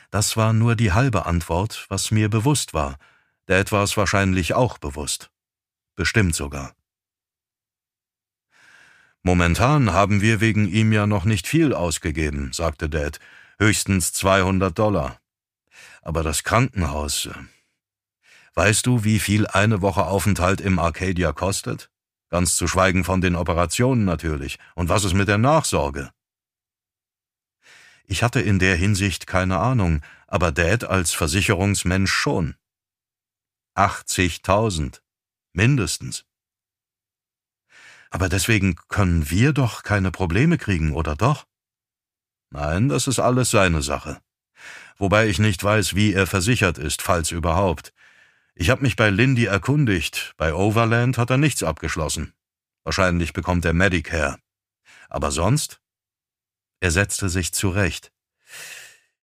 Das war nur die halbe Antwort, was mir bewusst war. Dad war es wahrscheinlich auch bewusst. Bestimmt sogar. »Momentan haben wir wegen ihm ja noch nicht viel ausgegeben«, sagte Dad. »Höchstens $200. Aber das Krankenhaus... Weißt du, wie viel eine Woche Aufenthalt im Arcadia kostet? Ganz zu schweigen von den Operationen natürlich. Und was ist mit der Nachsorge?« Ich hatte in der Hinsicht keine Ahnung, aber Dad als Versicherungsmensch schon. 80.000. Mindestens. Aber deswegen können wir doch keine Probleme kriegen, oder doch? Nein, das ist alles seine Sache. Wobei ich nicht weiß, wie er versichert ist, falls überhaupt. Ich habe mich bei Lindy erkundigt, bei Overland hat er nichts abgeschlossen. Wahrscheinlich bekommt er Medicare. Aber sonst? Er setzte sich zurecht.